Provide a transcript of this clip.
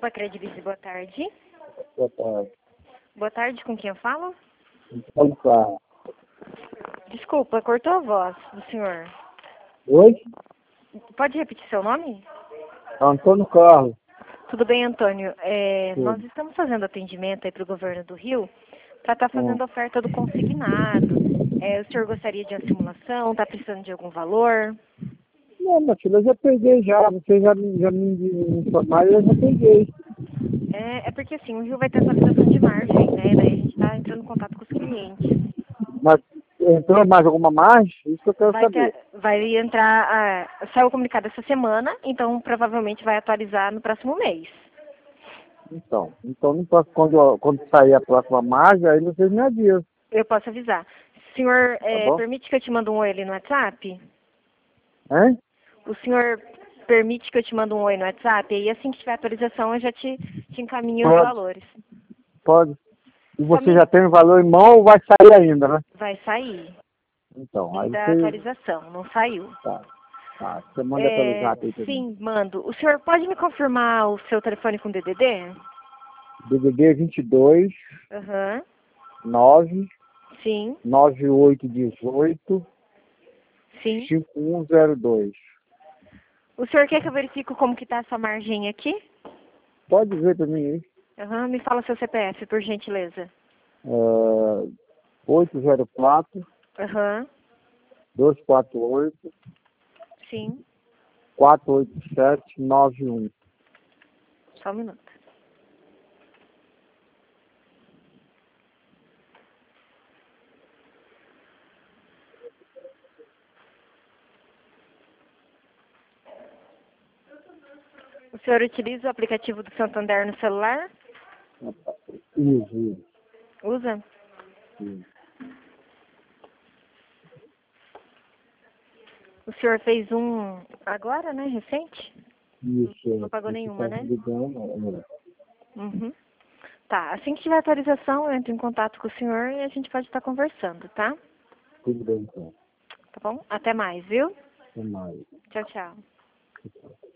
Copa Credibice, boa tarde. Boa tarde. Boa tarde, com quem eu falo? Antônio Carlos. Desculpa, cortou a voz do senhor. Oi? Pode repetir seu nome? Antônio Carlos. Tudo bem, Antônio? Sim. Nós estamos fazendo atendimento aí para o governo do Rio para estar fazendo oferta do consignado. O senhor gostaria de uma simulação? Está precisando de algum valor? Não, minha filha, eu já peguei já. Você já me informaram, eu já peguei. É porque assim, o Rio vai ter atualização de margem, né? Daí a gente está entrando em contato com os clientes. Mas entrou mais alguma margem? Isso que eu quero saber. Vai entrar, saiu o comunicado essa semana, então provavelmente vai atualizar no próximo mês. Então não posso, quando sair a próxima margem, aí vocês me avisam. Eu posso avisar. Senhor, Tá bom? permite que eu te mande um oi ali no WhatsApp? Hein? O senhor permite que eu te mande um oi no WhatsApp? E assim que tiver atualização, eu já te encaminho os Pode. valores. Pode. E Só você já tem o valor em mão ou vai sair ainda, né? Vai sair. Então, aí Da você... atualização, não saiu. Tá. Você manda pelo zap aí pra mim. Sim, mando. O senhor pode me confirmar o seu telefone com DDD? DDD 22 Aham. 9 Sim, 9818 sim. 5102. O senhor quer que eu verifique como que tá a sua margem aqui? Pode ver pra mim aí. Aham, me fala seu CPF, por gentileza. 804 Aham, 248 sim. 487 91. Só um minuto. O senhor utiliza o aplicativo do Santander no celular? Isso. Usa? O senhor fez um agora, né? Recente? Isso. Não pagou nenhuma, né? Ligando. Uhum. Tá, assim que tiver atualização, eu entro em contato com o senhor e a gente pode estar conversando, tá? Tudo bem, então. Tá bom? Até mais, viu? Até mais. Tchau, tchau.